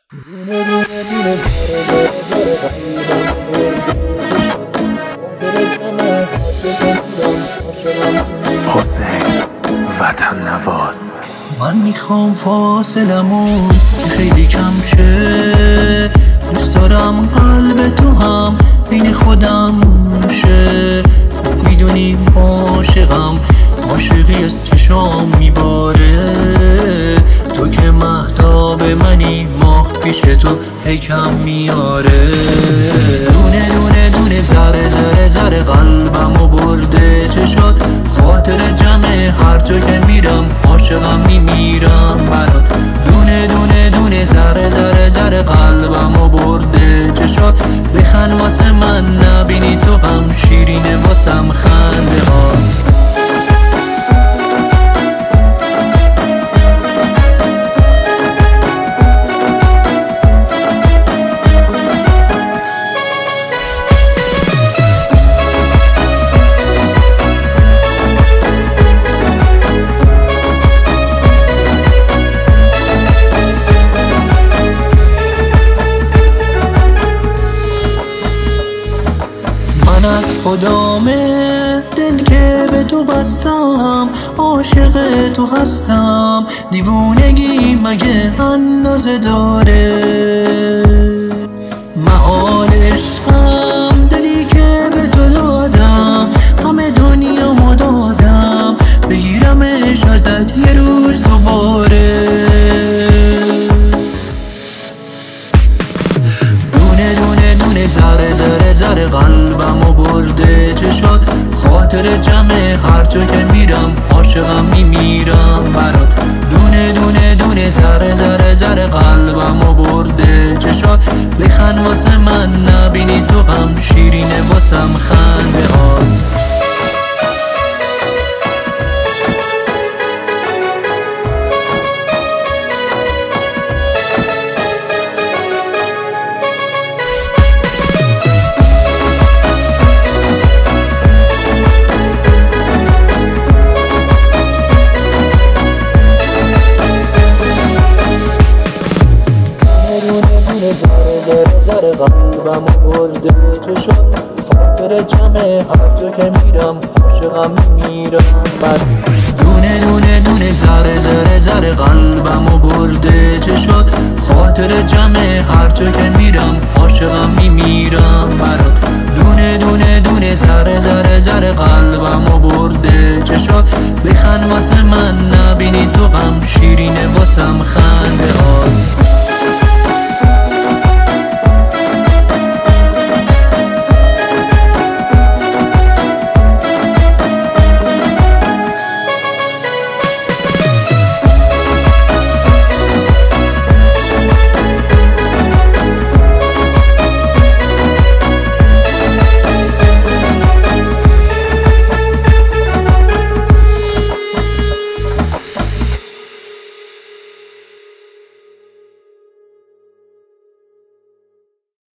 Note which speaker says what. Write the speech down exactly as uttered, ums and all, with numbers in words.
Speaker 1: حسین وطن نواز.
Speaker 2: من میخوام فاصلمون که خیلی کم شه، دوست دارم قلب تو هم بین خودم شه. خوب میدونی عاشقم، عاشقی از چشام میباره. تو که مهتاب منی، ماه پیش تو هی کم میاره. دونه دونه دونه ذره ذره ذره قلبمو برده چشات، خاطر جمع هر جا که میرم عاشقم میمیرم برات. دونه دونه دونه ذره ذره ذره قلبمو برده چشات، بخند واسه من نبینی تو غم، شیرینه واسم خنده هات. من از خدام دل که به تو بستم، عاشق تو هستم. دیوونگی مگه اندازه داره؟ محال عشقم دلی که به تو دادم، همه دنیا دادم بگیرمش ازت یه روز دوباره. دونه دونه دونه ذره ذره ذره قلبمو برده چشات، خاطر جمع هر جا که میرم عاشقم میمیرم برات. دونه دونه دونه ذره ذره ذره قلبمو برده چشات، بخند واسه من نبینی تو غم، شیرینه واسم خنده هات. ذره قلبمو برده چشات، خاطر جمع هر جا که میرم عاشقم میمیرم بر. دونه دونه دونه ذره ذره ذره قلبمو برده چشات، خاطر جمع هر جا که میرم عاشقم میمیرم برات. دونه دونه دونه ذره ذره ذره قلبمو برده چشات، بخند واسه من نبینی تو غم، شیرینه واسم خنده هات.